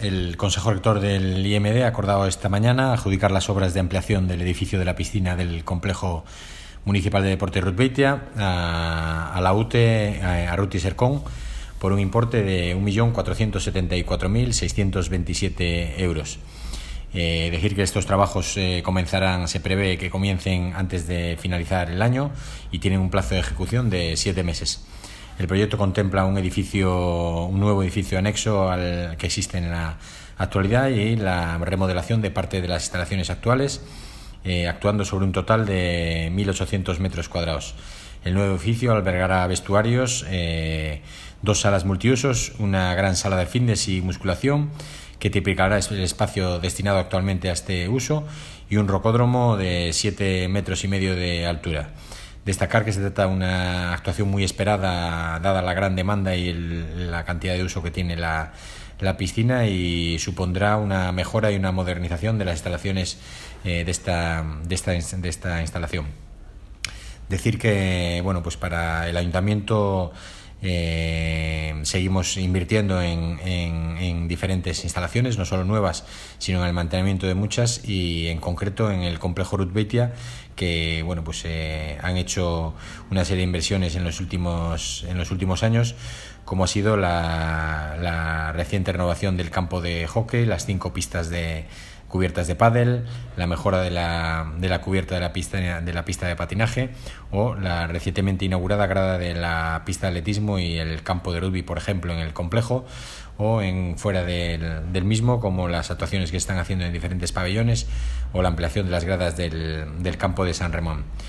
El Consejo Rector del IMD ha acordado esta mañana adjudicar las obras de ampliación del edificio de la piscina del Complejo Municipal de Deporte Rutbeitia a la UTE Arruti Sercón por un importe de 1.474.627 euros. Decir que estos trabajos se prevé que comiencen antes de finalizar el año y tienen un plazo de ejecución de 7 meses. El proyecto contempla un nuevo edificio anexo al que existe en la actualidad y la remodelación de parte de las instalaciones actuales, actuando sobre un total de 1.800 metros cuadrados. El nuevo edificio albergará vestuarios, 2 salas multiusos, una gran sala de fitness y musculación que triplicará el espacio destinado actualmente a este uso y un rocódromo de 7,5 metros de altura. Destacar que se trata de una actuación muy esperada dada la gran demanda y la cantidad de uso que tiene la piscina, y supondrá una mejora y una modernización de las instalaciones de esta instalación. Decir que pues para el ayuntamiento seguimos invirtiendo en diferentes instalaciones, no solo nuevas, sino en el mantenimiento de muchas, y en concreto en el complejo Rutbeitia, que han hecho una serie de inversiones en los últimos años, como ha sido la reciente renovación del campo de hockey, las 5 pistas cubiertas de pádel, la mejora de la cubierta de la pista de patinaje, o la recientemente inaugurada grada de la pista de atletismo y el campo de rugby, por ejemplo, en el complejo, o fuera del mismo, como las actuaciones que están haciendo en diferentes pabellones, o la ampliación de las gradas del campo de San Ramón.